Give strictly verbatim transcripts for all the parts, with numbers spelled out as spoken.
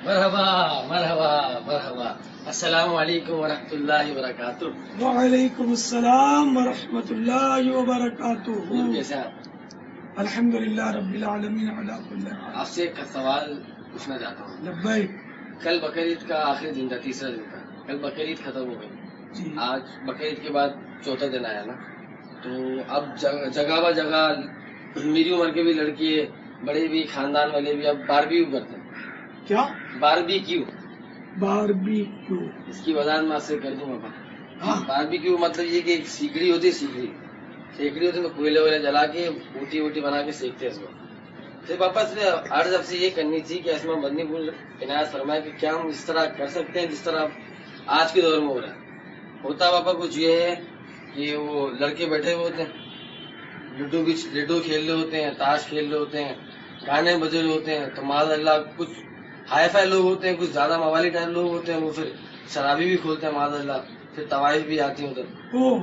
مرحبا مرحبا مرحبا. السلام علیکم ورحمۃ اللہ وبرکاتہ. وعلیکم السلام ورحمۃ اللہ وبرکاتہ. کیسے ہیں آپ؟ الحمد للہ رب العالمین علی کل حال. آپ سے ایک سوال پوچھنا چاہتا ہوں. لبیک. کل بقرعید کا آخری دن تھا، تیسرا دن تھا. کل بقرعید ختم ہو گئی. جی آج بقرعید کے بعد چوتھا دن آیا نا. تو اب جگہ جگہ با جگہ میری عمر کے بھی لڑکے، بڑے بھی، خاندان والے بھی اب باربیکیو کرتے ہیں. کیا باربیکیو، باربیکیو؟ اس کی وضاحت میں آپ سے کر دوں گا. ہاں باربیکیو مطلب یہ کہ ایک سیکڑی ہوتی ہے، سیکڑی سیکڑی ہوتی ہے، کوئلے ویلے جلا کے اوٹی ووٹی بنا کے سیکتے ہیں اس کو. پھر واپس عرض اب سے یہ کرنی تھی کہ اسما مدنی پور عنایت فرمائے کہ کیا ہم اس طرح کر سکتے ہیں جس طرح آج کے دور میں ہو رہا ہے. ہوتا پاپا کچھ یہ ہے کہ وہ لڑکے بیٹھے ہوئے ہوتے ہیں، لڈو بھی لڈو کھیل رہے ہوتے ہیں، تاش کھیل رہے ہوتے ہیں، گانے بجے رہے ہوتے ہیں. تو معاذ اللہ کچھ ہائی فائی لوگ ہوتے ہیں، کچھ زیادہ موالی ٹائپ لوگ ہوتے ہیں، وہ پھر شرابی بھی کھولتے ہیں معاذ اللہ. پھر طوائف بھی آتی ہیں ادھر. اوہ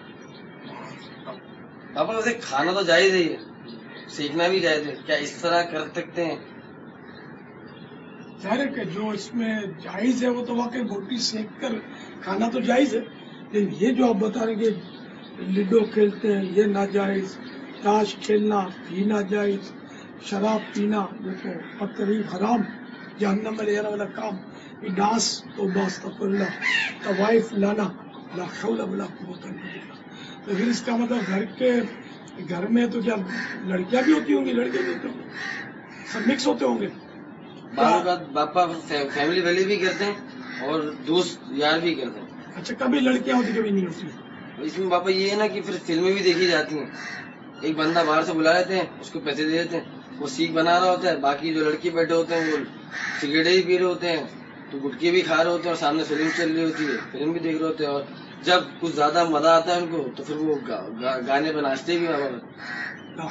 پاپا ویسے کھانا تو جائز ہی ہے، سیکھنا بھی جائز ہے، کیا اس طرح کر سکتے ہیں؟ ظاہر ہے کہ جو اس میں جائز ہے وہ تو واقعی بوٹی سینک کر کھانا تو جائز ہے، لیکن یہ جو آپ بتا رہے کہ لڈو کھیلتے ہیں یہ ناجائز، تاش کھیلنا بھی ناجائز، شراب پینا یہ تو بدترین حرام، جہنم میں لے جانے والا کام، یہ ڈانس تو استغفر اللہ، طوائف لانا لا حول ولا قوت الا باللہ. تو پھر اس کا مطلب گھر کے گھر میں تو کیا لڑکیاں بھی ہوتی ہوں گی، لڑکے بھی ہوتے ہوں گے، سب مکس ہوتے ہوں گے. بعض اوقات باپا فیملی والے بھی کرتے ہیں اور دوست یار بھی کرتے ہیں. اچھا کبھی لڑکیاں ہوتی کبھی نہیں ہوتی؟ اس میں پاپا یہ ہے نا کہ پھر فلمیں بھی دیکھی جاتی ہیں. ایک بندہ باہر سے بلا لیتے ہیں، اس کو پیسے دے دیتے ہیں، وہ سیکھ بنا رہا ہوتا ہے، باقی جو لڑکی بیٹھے ہوتے ہیں وہ سگریٹیں ہی پی رہے ہوتے ہیں، تو گٹکے بھی کھا رہے ہوتے ہیں، اور سامنے فلم چل رہی ہوتی ہے، فلم بھی دیکھ رہے ہوتے ہیں. اور جب کچھ زیادہ مزہ آتا ہے ان کو تو پھر وہ گانے پہ ناچتے بھی ہیں.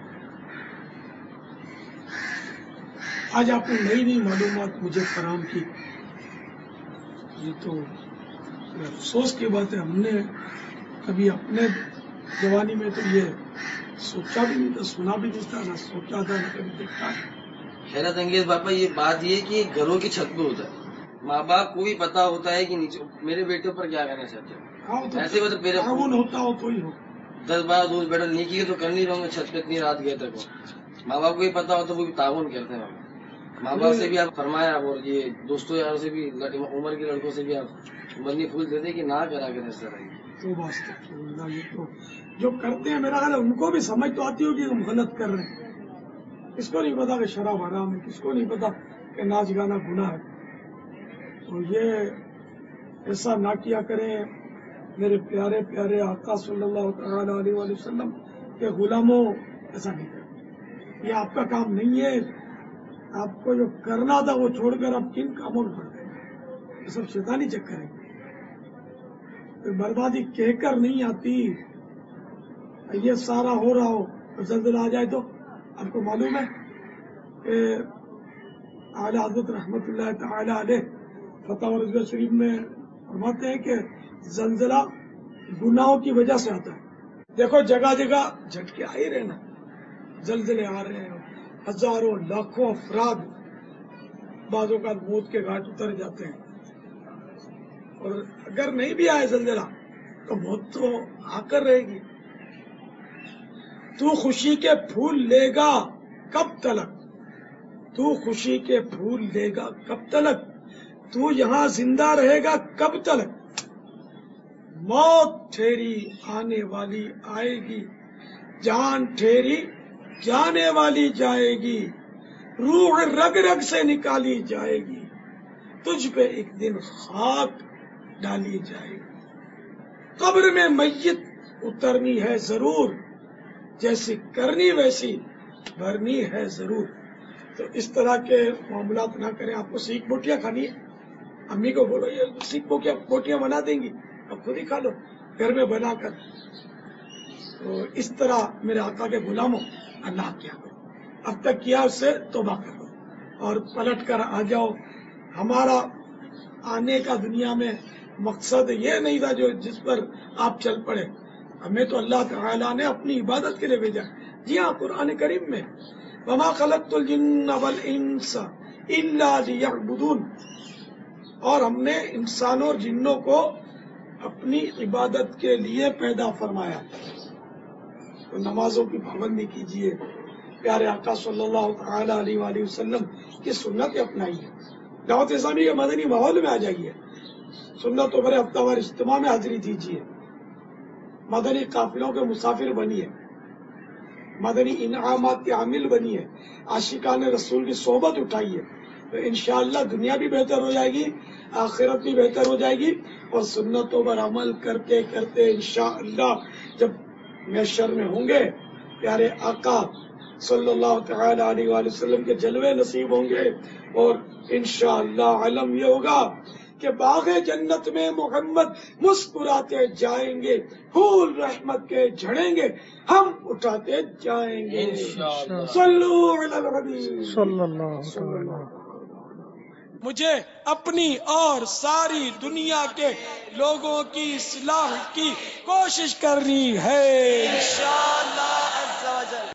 آج آپ نے نئی نئی معلومات مجھے فراہم کی، یہ تو افسوس کی بات ہے. ہم نے کبھی اپنے جوانی میں تو یہ سوچا بھی نہیں تھا، سنا بھی نہیں تھا، نہ سوچا تھا نہ کبھی دیکھا. حیرت انگیز باپا یہ بات یہ کہ گھروں کی چھت پہ ہوتا ہے. ماں باپ کو بھی پتا ہوتا ہے کہ نیچے میرے بیٹے پر کیا کرنا چاہتے ہیں. ایسے میں تو میرے تعاون ہوتا ہو تو ہی ہو. دس بارہ دوست بیٹھے نیکی تو کرنی رہوں گے چھت پہ اتنی رات گئے تک. ماں باپ کو بھی پتا ہو تو وہ بھی تعاون کرتے ہیں. ماں باپ سے بھی آپ فرمایا، اور یہ دوستوں یاروں سے بھی، عمر کے لڑکوں سے بھی آپ مدنی پھول دیتے کہ نہ کرا کریں اس طرح. تو بات یہ تو جو کرتے ہیں میرا خیال ہے ان کو بھی سمجھ تو آتی ہوگی کہ ہم غلط کر رہے ہیں. کس کو نہیں پتا کہ شراب حرام ہے، کس کو نہیں پتا کہ ناچ گانا گناہ ہے. تو یہ ایسا نہ کیا کریں. میرے پیارے پیارے آقا صلی اللہ تعالی علیہ وآلہ وسلم کے غلاموں، ایسا نہیں کریں. یہ آپ کا کام نہیں ہے. آپ کو جو کرنا تھا وہ چھوڑ کر اب کن کاموں میں پڑ گئے. یہ سب شیطانی چکر ہے. بربادی کہہ کر نہیں آتی. یہ سارا ہو رہا ہو تو زلزلہ آ جائے تو آپ کو معلوم ہے کہ اعلی حضرت رحمت اللہ تعالی علیہ فتح و رضویہ شریف میں فرماتے ہیں کہ زلزلہ گناہوں کی وجہ سے آتا ہے. دیکھو جگہ جگہ جھٹکے آ ہی رہے نا، زلزلے آ رہے ہیں، ہزاروں لاکھوں افراد بعض اوقات موت کے گھاٹ اتر جاتے ہیں. اور اگر نہیں بھی آئے زلزلہ تو موت تو آ کر رہے گی. تو خوشی کے پھول لے گا کب تلک، تو خوشی کے پھول لے گا کب تلک، تو یہاں زندہ رہے گا کب تلک. موت ٹھہری آنے والی آئے گی، جان ٹھہری جانے والی جائے گی، روح رگ رگ سے نکالی جائے گی، تجھ پہ ایک دن خاک ڈالی جائے گی. قبر میں میت اترنی ہے ضرور، جیسی کرنی ویسی بھرنی ہے ضرور. تو اس طرح کے معاملات نہ کریں. آپ کو سیکھ بوٹیاں کھانی ہے، امی کو بولو یہ سیکھ بوٹیاں بنا دیں گی، اب خود ہی کھا لو گھر میں بنا کر. تو اس طرح میرے آقا کے غلاموں اللہ کیا کرو، اب تک کیا اس سے توبہ کرو اور پلٹ کر آ جاؤ. ہمارا آنے کا دنیا میں مقصد یہ نہیں تھا جو جس پر آپ چل پڑے. ہمیں تو اللہ تعالیٰ نے اپنی عبادت کے لیے بھیجا. جی ہاں، قرآن کریم میں وما خلقت الجن والانس इल्ला लियअबुदून, اور ہم نے انسانوں اور جنوں کو اپنی عبادت کے لیے پیدا فرمایا. تو نمازوں کی پابندی کیجیے، پیارے آقا صلی اللہ تعالی علیہ وآلہ وسلم کی سنت اپنائیے، دعوت اسلامی کے مدنی ماحول میں آ جائیے، سنتوں پر ہفتہ وار اجتماع میں حاضری دیجیے، مدنی قافلوں کے مسافر بنیے، مدنی انعامات کے عامل بنیے، عاشقان رسول کی صحبت اٹھائیے، تو انشاءاللہ دنیا بھی بہتر ہو جائے گی، آخرت بھی بہتر ہو جائے گی، اور سنتوں پر عمل کرتے کرتے انشاءاللہ جب محشر میں ہوں گے پیارے آقا صلی اللہ تعالی علیہ وآلہ وسلم کے جلوے نصیب ہوں گے، اور انشاءاللہ علم یہ ہوگا کہ باغ جنت میں محمد مسکراتے جائیں گے، پھول رحمت کے جھڑیں گے، ہم اٹھاتے جائیں گے. انشاءاللہ. صلو علی الحبیب صلی اللہ تعالی. مجھے اپنی اور ساری دنیا کے لوگوں کی اصلاح کی کوشش کرنی ہے انشاءاللہ.